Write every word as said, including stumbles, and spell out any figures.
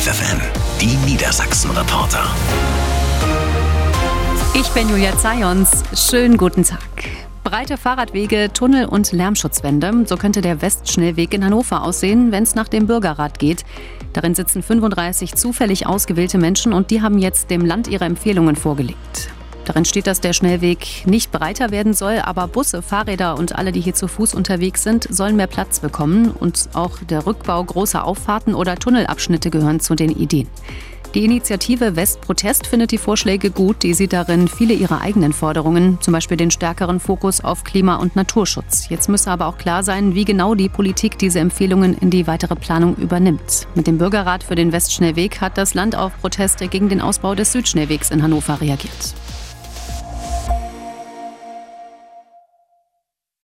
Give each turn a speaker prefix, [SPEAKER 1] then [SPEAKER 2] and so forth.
[SPEAKER 1] Live F M, die Niedersachsen-Reporter.
[SPEAKER 2] Ich bin Julia Zajons. Schönen guten Tag. Breite Fahrradwege, Tunnel und Lärmschutzwände. So könnte der Westschnellweg in Hannover aussehen, wenn es nach dem Bürgerrat geht. Darin sitzen fünfunddreißig zufällig ausgewählte Menschen und die haben jetzt dem Land ihre Empfehlungen vorgelegt. Darin steht, dass der Schnellweg nicht breiter werden soll, aber Busse, Fahrräder und alle, die hier zu Fuß unterwegs sind, sollen mehr Platz bekommen. Und auch der Rückbau großer Auffahrten oder Tunnelabschnitte gehören zu den Ideen. Die Initiative Westprotest findet die Vorschläge gut. Die sieht darin viele ihrer eigenen Forderungen, zum Beispiel den stärkeren Fokus auf Klima- und Naturschutz. Jetzt müsse aber auch klar sein, wie genau die Politik diese Empfehlungen in die weitere Planung übernimmt. Mit dem Bürgerrat für den Westschnellweg hat das Land auf Proteste gegen den Ausbau des Südschnellwegs in Hannover reagiert.